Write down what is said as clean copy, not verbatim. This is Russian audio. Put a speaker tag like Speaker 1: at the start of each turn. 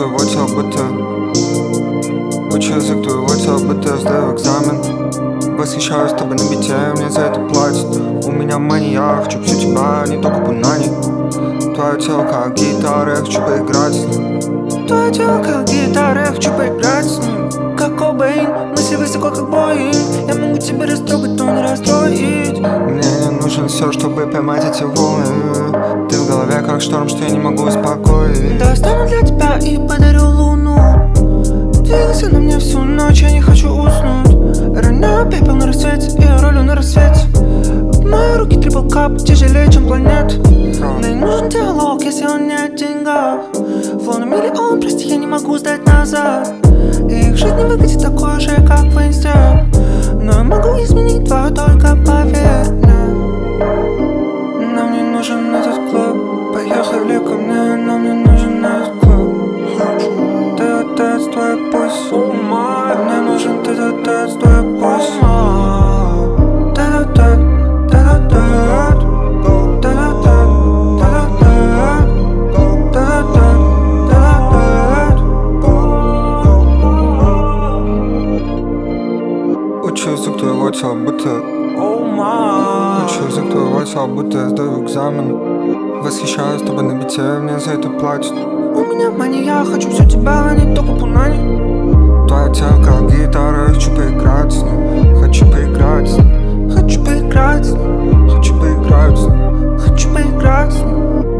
Speaker 1: твоего телбыта. Учу язык твоего телбыта, сдаю экзамен. Восхищаюсь тобой на бите, мне за это платят. У меня мания, я хочу всю тебя, не только пунани. Твое тело как гитара, я хочу поиграть с ним. Твое тело как гитара, я хочу поиграть с ним. Как Кобейн, мысли высоко как Боинг. Я могу тебя растрогать, но не расстроить. Мне не нужен все, чтобы поймать эти волны. Ты в голове как шторм, что я не могу успокоить.
Speaker 2: Достану для тебя и подарю луну. Двигайся на мне всю ночь, я не хочу уснуть. Роняю пепел на рассвете, и я ролю на рассвете. В мои руки трипл кап, тяжелее, чем планет. Мне не нужен диалог, если он не о деньгах. Флоу на миллион, прости, я не могу сдать назад. И их жизнь не выглядит такой же, как в инсте. Но я могу изменить твою, только поверь мне. Нам не нужен этот клуб. Поехали ко мне, нам не нужен этот клуб. Тет-а-тет с твоей пусть. Мне нужен тет-а-тет с твоей пусть. Тет-а-тет, тет-а-тет. Тет-а-тет, тет-а-тет. Тет-а-тет, тет-а-тет. Учу язык твоего тела, будто учу язык твоего тела, будто я сдаю экзамен. Восхищаюсь тобой на бите, мне за это платят. У меня мания, я хочу всю тебя, а не только пунани. Твое тело как гитара, я хочу поиграть с ним. Хочу поиграть с ним. Хочу поиграть с ним. Хочу поиграть с ним. Хочу поиграть с ним.